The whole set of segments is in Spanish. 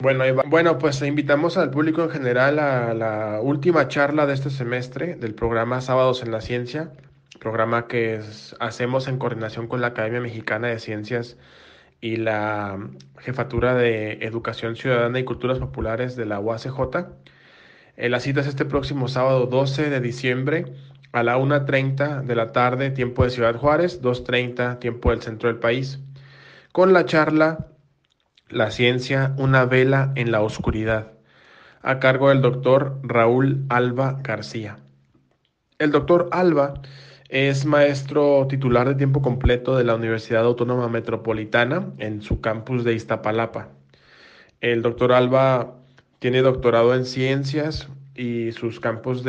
Bueno, pues invitamos al público en general a la última charla de este semestre del programa Sábados en la Ciencia, programa que hacemos en coordinación con la Academia Mexicana de Ciencias y la Jefatura de Educación Ciudadana y Culturas Populares de la UACJ. La cita es este próximo sábado 12 de diciembre a la 1:30 de la tarde, tiempo de Ciudad Juárez, 2:30 tiempo del centro del país, con la charla La ciencia, una vela en la oscuridad, a cargo del doctor Raúl Alba García. El doctor Alba es maestro titular de tiempo completo de la Universidad Autónoma Metropolitana en su campus de Iztapalapa. El doctor Alba tiene doctorado en ciencias y sus campos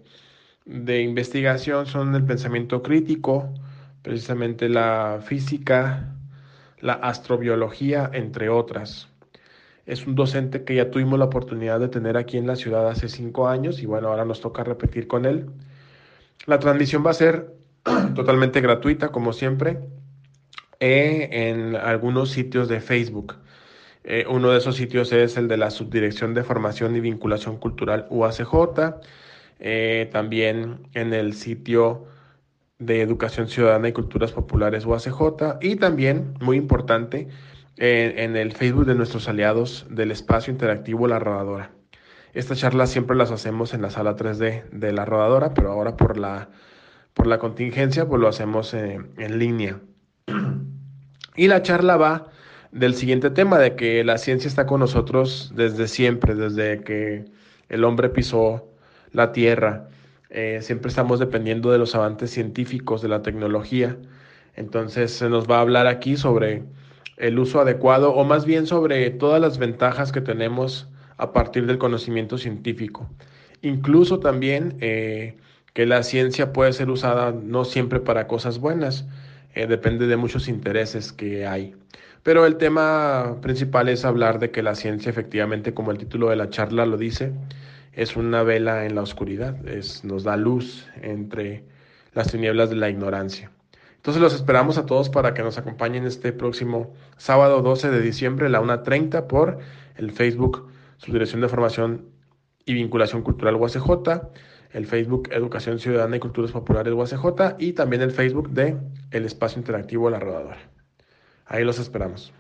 de investigación son el pensamiento crítico, precisamente la física, la astrobiología, entre otras. Es un docente que ya tuvimos la oportunidad de tener aquí en la ciudad hace 5 años y bueno, ahora nos toca repetir con él. La transmisión va a ser totalmente gratuita, como siempre, en algunos sitios de Facebook. Uno de esos sitios es el de la Subdirección de Formación y Vinculación Cultural UACJ, también en el sitio de Educación Ciudadana y Culturas Populares UACJ y también, muy importante, en el Facebook de nuestros aliados del espacio interactivo La Rodadora. Estas charlas siempre las hacemos en la sala 3D de La Rodadora, pero ahora por la contingencia pues lo hacemos en línea. Y la charla va del siguiente tema, de que la ciencia está con nosotros desde siempre, desde que el hombre pisó la Tierra. Siempre estamos dependiendo de los avances científicos, de la tecnología. Entonces se nos va a hablar aquí sobre el uso adecuado, o más bien sobre todas las ventajas que tenemos a partir del conocimiento científico. Incluso también que la ciencia puede ser usada no siempre para cosas buenas, depende de muchos intereses que hay. Pero el tema principal es hablar de que la ciencia, efectivamente, como el título de la charla lo dice, es una vela en la oscuridad, nos da luz entre las tinieblas de la ignorancia. Entonces los esperamos a todos para que nos acompañen este próximo sábado 12 de diciembre a la 1:30 por el Facebook, su Dirección de Formación y Vinculación Cultural UACJ, el Facebook Educación Ciudadana y Culturas Populares UACJ y también el Facebook de El Espacio Interactivo La Rodadora. Ahí los esperamos.